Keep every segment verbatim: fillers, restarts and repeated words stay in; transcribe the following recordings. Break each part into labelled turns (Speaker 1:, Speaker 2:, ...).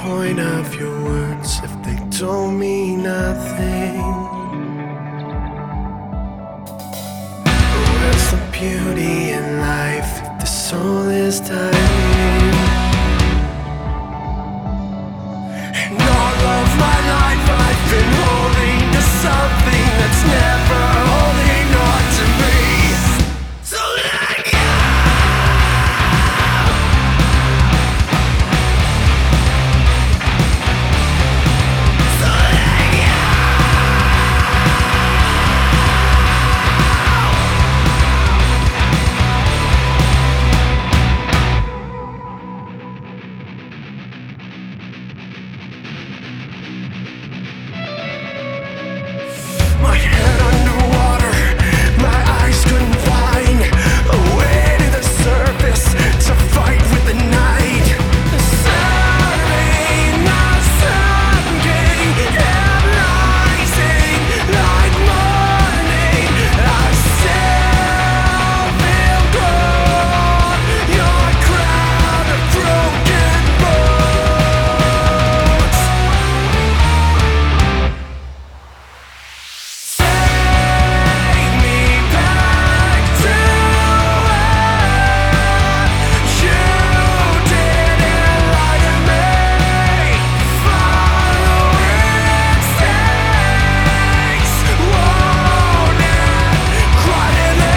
Speaker 1: point of your words if they don't mean nothing? Where's the beauty in life if the soul is dying? And all of my life I've been holding to something that's never holding on to me. So let go. My head underwater, my eyes couldn't find a way to the surface to fight with the night. Serving the sinking and rising like morning. I still feel cold. Your crown of broken bones. Take me back to when you didn't lie to me. Follow instincts, won't it quietly?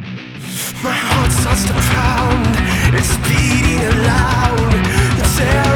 Speaker 1: My heart starts to pound, it's beating aloud.